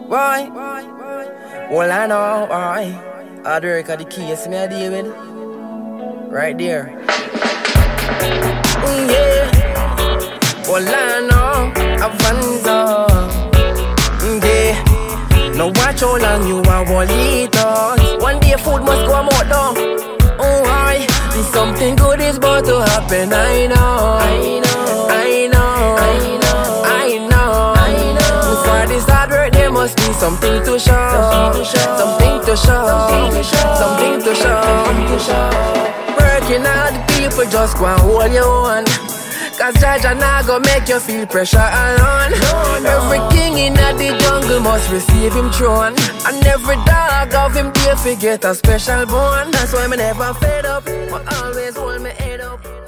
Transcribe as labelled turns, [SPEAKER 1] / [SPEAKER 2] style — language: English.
[SPEAKER 1] Why? Well, I know why. Hard work are the keys me I deal with. Right there. Yeah. Well, I know Avanza. Yeah. Now watch how long you are will eat us. One day food must go out though. Oh, why? Something good is about to happen. I know. For this hard work there must be something to show. Something to show. Working hard, the people just go and hold you on. Cause Jaja nah go make you feel pressure alone. Every king in the jungle must receive him throne. And every dog of him there forget a special bone. That's why me never fed up, but always hold me head up.